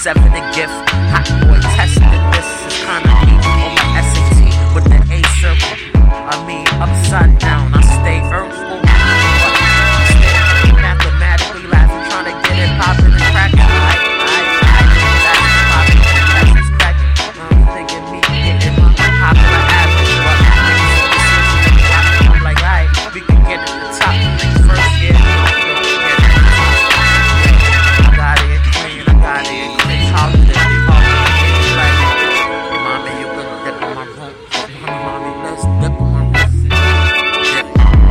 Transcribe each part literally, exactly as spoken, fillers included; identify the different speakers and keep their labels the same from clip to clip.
Speaker 1: seven the gift. Hot boy tested. This is kinda me on my S A T with the A circle. I mean, upside down. I stay earthful. Mathematically laughing, trying to get it poppin' and crackin'. Like, I, I, that's poppin', that's just crackin'. I'm thinking me getting my poppin' like average, but niggas I'm like, alright, we can get at the top. Next first year, I got it clean, I got it clean. Holiday, holiday, like, mommy, you can dip in my room. Mommy, let's dip in my room. Dip,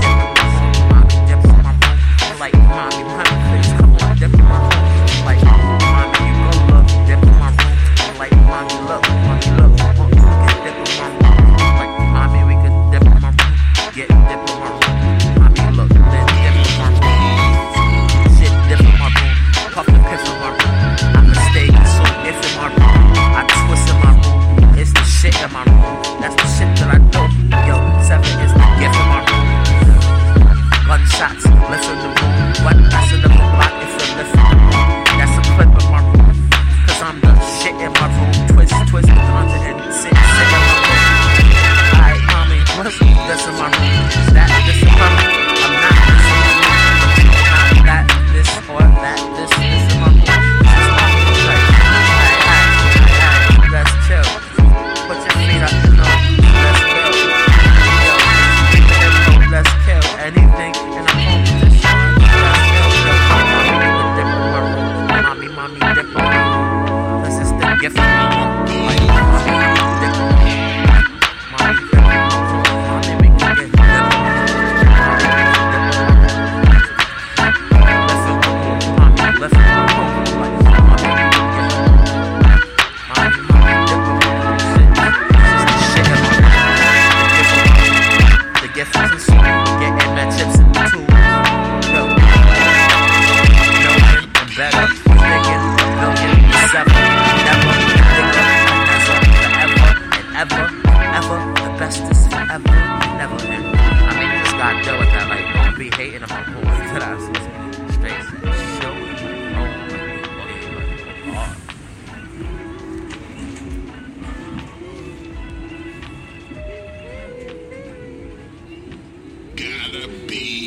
Speaker 1: dip, dip in my room. Like, mommy, honey, please come on, dip in my room. Like, mommy, you go look, dip in my room. Like, mommy, look, mommy, look, uh, we can dip in my room. Like, mommy, we can dip in my room. Get dip in my room. Mommy, look, then dip in my room. Shit, dip in my room. Puff and piff in my room. I'm mistaken, so if in my room, I twist in my room. It's the shit in my room. That's the shit that I do. Yo, seven is the gift in my room. Gunshots, lift in the room. What? That's in the block, it's a lift in the room. That's a clip in my room. Cause I'm the shit in my room. Twist, twist, guns and sit, sit in my room. Alright, mommy, what's this in my room? Is that this in my room? I'm not this in my room. Not that, this, or that, this, this in my room. This is my room. Like, alright, alright, alright, let's chill. Put your feet up, you know, let's go. Yo, keep it in low, let's kill anything in a competition. Let's go, yo, mommy, make a dip in my room. Mommy, mommy, dip in my room. Cause it's the gift in my room. Like, mommy, dip in my room. Mommy, dip in my room. Mommy, we can get dip in my room. Mommy, we can dip in my room. Left in my room, mommy, left in my room. Like, mommy, we can get in my room. Mommy, mommy, dip in my room. Shit, it's the shit in my room. The gift in my room. The gift is in getting that chips in the tube. Yo, million and better. Thinking a million and seven. Never, nigga, and that's up forever and ever, ever. The best is forever, never end. I mean, you just gotta deal with that. Like, don't be hating about boys that I see. Straight show. Oh, oh.
Speaker 2: Gotta be